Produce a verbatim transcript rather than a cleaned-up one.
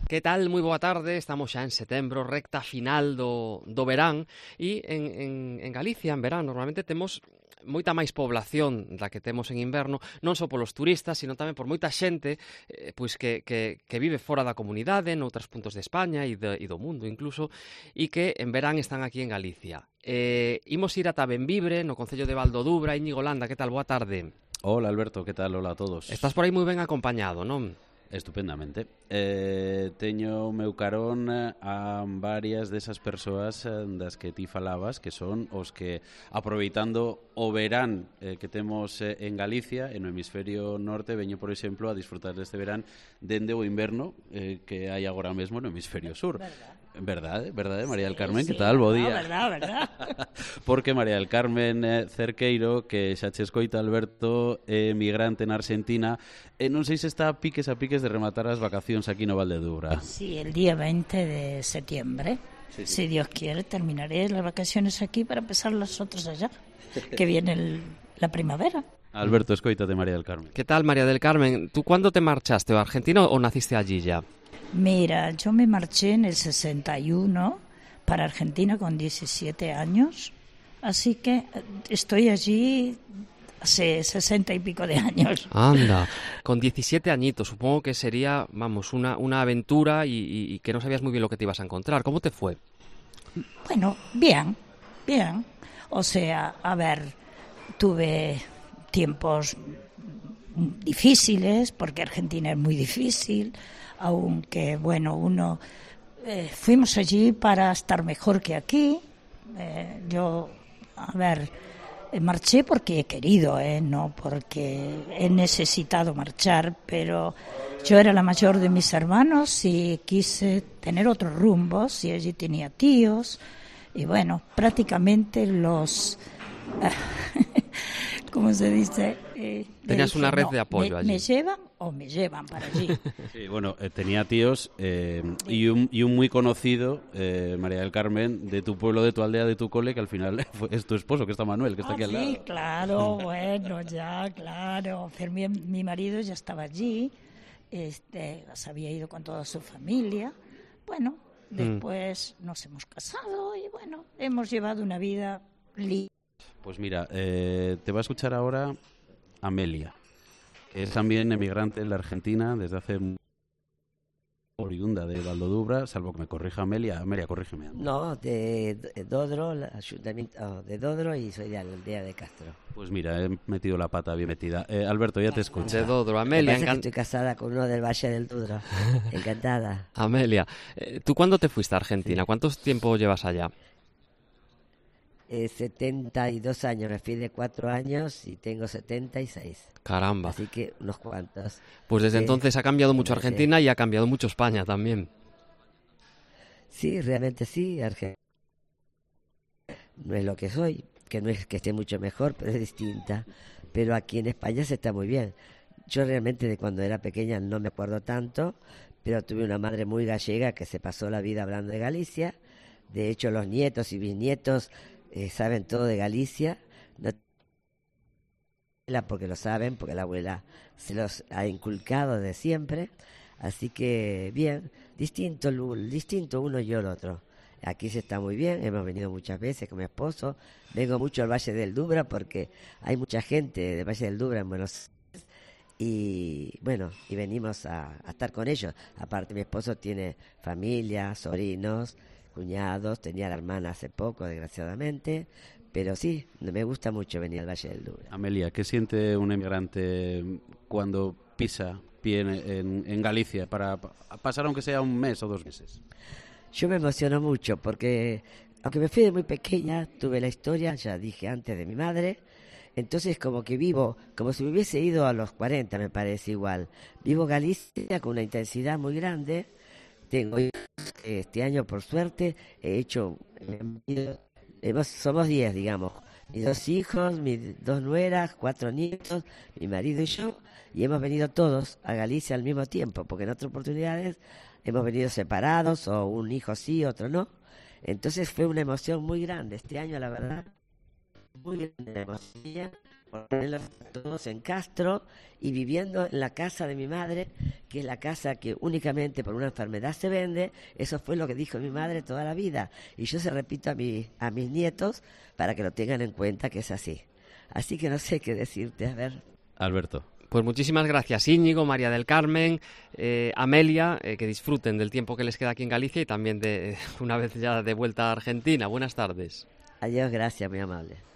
Que tal? Moi boa tarde, estamos xa en setembro, recta final do, do verán, e en, en, en Galicia, en verán, normalmente temos moita máis población da que temos en inverno, non só polos turistas, sino tamén por moita xente eh, pois que, que, que vive fora da comunidade, noutros puntos de España e, de, e do mundo incluso, e que en verán están aquí en Galicia. Eh, imos ir ata Benvibre, no concello de Valdodubra. Íñigo Landa, que tal? Boa tarde. Hola Alberto, que tal? Hola a todos. Estás por aí moi ben acompañado, non? Estupendamente. Eh, teño o meu carón a varias desas persoas das que ti falabas, que son os que, aproveitando o verán eh, que temos eh, en Galicia, en o hemisferio norte, veño, por exemplo, a disfrutar deste verán dende o inverno eh, que hai agora mesmo no hemisferio sur. Verdade, verdade, María del Carmen, sí, que tal? Bo día. Verdad, verdad. Porque María del Carmen eh, Cerqueiro, que xa che escoita Alberto, é eh, migrante na Argentina, e eh, non sei se está a piques a piques de rematar as vacacións aquí no Valdedubra. Sí, el día veinte de septiembre, sí, sí. Si Dios quiere, terminaré las vacaciones aquí para empezar las otras allá, que viene el, la primavera. Alberto, escoítate, María del Carmen. Que tal, María del Carmen? ¿Tú cuándo te marchaste a Argentina o naciste allí ya? Mira, yo me marché en el sesenta y uno para Argentina con diecisiete años, así que estoy allí hace sesenta y pico de años. Anda, con diecisiete añitos, supongo que sería, vamos, una, una aventura y, y, y que no sabías muy bien lo que te ibas a encontrar. ¿Cómo te fue? Bueno, bien, bien. O sea, a ver, tuve tiempos difíciles, porque Argentina es muy difícil, aunque, bueno, uno... Eh, fuimos allí para estar mejor que aquí. Eh, yo, a ver, eh, marché porque he querido, eh, no porque he necesitado marchar, pero yo era la mayor de mis hermanos y quise tener otros rumbos, y allí tenía tíos, y bueno, prácticamente los... ¿Cómo se dice? Eh, Tenías dije, una red no, de apoyo me, allí. ¿Me llevan o me llevan para allí? Sí, bueno, eh, tenía tíos eh, y, un, y un muy conocido, eh, María del Carmen, de tu pueblo, de tu aldea, de tu cole, que al final fue, es tu esposo, que está Manuel, que está ah, aquí al lado. Sí, claro, bueno, ya, claro. Mi, mi marido ya estaba allí, este, se había ido con toda su familia. Bueno, después mm. nos hemos casado y bueno, hemos llevado una vida libre. Pues mira, eh, te va a escuchar ahora Amelia, que es también emigrante en la Argentina desde hace oriunda de Valdodubra, salvo que me corrija Amelia. Amelia, corrígeme. No, de, de Dodro, ayuntamiento de Dodro, y soy de la aldea de Castro. Pues mira, he metido la pata bien metida. Eh, Alberto, ya te escucho. De Dodro, Amelia. Encant... Estoy casada con uno del Valle del Dodro. Encantada. Amelia, eh, ¿tú cuándo te fuiste a Argentina? Sí. ¿Cuánto tiempo llevas allá? Eh, setenta y dos años, me fui de cuatro años y tengo setenta y seis. Caramba. Así que unos cuantos. Pues desde eh, entonces ha cambiado mucho Argentina y ha cambiado mucho España también. Sí, realmente sí. Argentina no es lo que soy, que no es que esté mucho mejor, pero es distinta. Pero aquí en España se está muy bien. Yo realmente de cuando era pequeña no me acuerdo tanto, pero tuve una madre muy gallega que se pasó la vida hablando de Galicia. De hecho, los nietos y bisnietos Eh, saben todo de Galicia, no porque lo saben, porque la abuela se los ha inculcado de siempre, así que bien, distinto, distinto uno y el otro. Aquí se está muy bien, hemos venido muchas veces con mi esposo, vengo mucho al Valle del Dubra porque hay mucha gente del Valle del Dubra en Buenos Aires y bueno, y venimos a, a estar con ellos. Aparte mi esposo tiene familia, sobrinos, cuñados, tenía la hermana hace poco, desgraciadamente, pero sí, me gusta mucho venir al Valle del Dubra. Amelia, ¿qué siente un emigrante cuando pisa pie en, en, en Galicia para pasar aunque sea un mes o dos meses? Yo me emociono mucho porque, aunque me fui de muy pequeña, tuve la historia, ya dije antes, de mi madre, entonces como que vivo, como si me hubiese ido a los cuarenta, me parece igual. Vivo Galicia con una intensidad muy grande. Tengo este año, por suerte, he hecho, hemos, somos diez, digamos, mis dos hijos, mis dos nueras, cuatro nietos, mi marido y yo, y hemos venido todos a Galicia al mismo tiempo, porque en otras oportunidades hemos venido separados, o un hijo sí, otro no. Entonces fue una emoción muy grande este año, la verdad, muy grande la emoción, ponerlos todos en Castro y viviendo en la casa de mi madre, que es la casa que únicamente por una enfermedad se vende. Eso fue lo que dijo mi madre toda la vida, y yo se repito a, mi, a mis nietos para que lo tengan en cuenta, que es así. Así que no sé qué decirte, a ver. Alberto. Pues muchísimas gracias, Íñigo, María del Carmen, eh, Amelia, eh, que disfruten del tiempo que les queda aquí en Galicia y también de una vez ya de vuelta a Argentina. Buenas tardes. Adiós, gracias, muy amable.